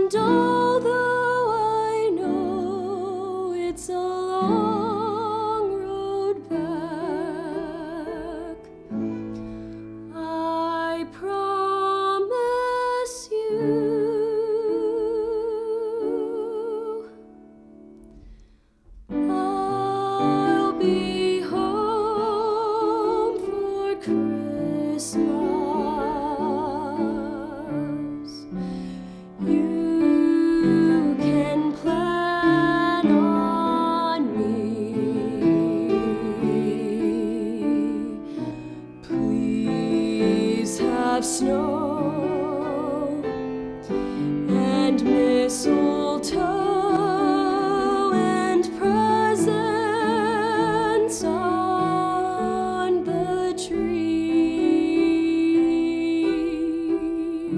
And although I know it's a long road back, I promise you I'll be home for Christmas. You can plan on me. Please have snow and mistletoe and presents on the tree.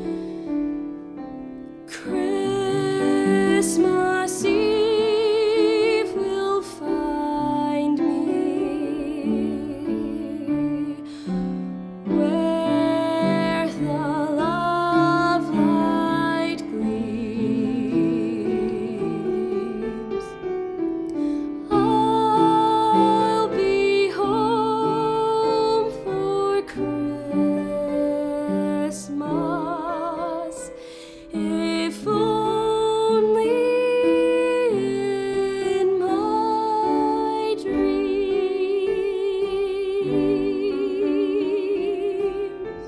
Christmas Eve will find me where the love light gleams. I'll be home for Christmas, if only in my dreams.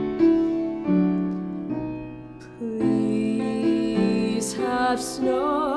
Please have snow